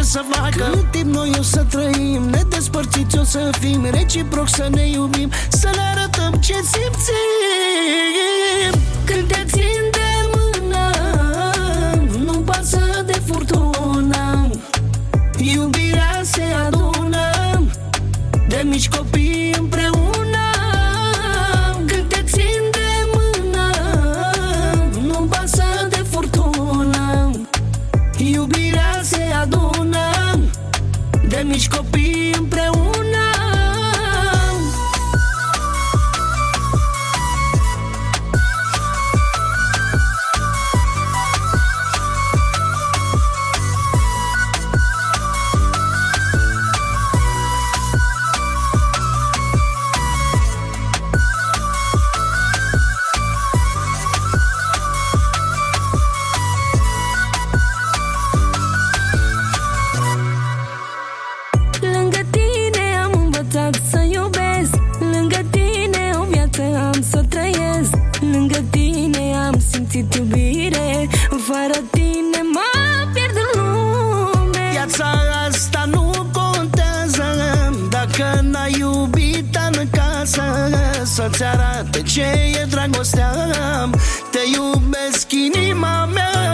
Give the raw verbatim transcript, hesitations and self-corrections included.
să facă. Cât timp noi o să trăim, nedespărțiți o să fim, reciproc să ne iubim, să ne arătăm ce simțim. Când te țin de mână, nu pasă de furtună, iubirea se adună, de mici copii împreună. Când te țin de mână, nu pasă de furtună, iubirea se adună, de mici copii împreună. Iubire, fără tine mă pierd în lume. Viața asta nu contează dacă n-ai iubit în casă, să-ți arate ce e dragostea. Te iubesc, inima mea.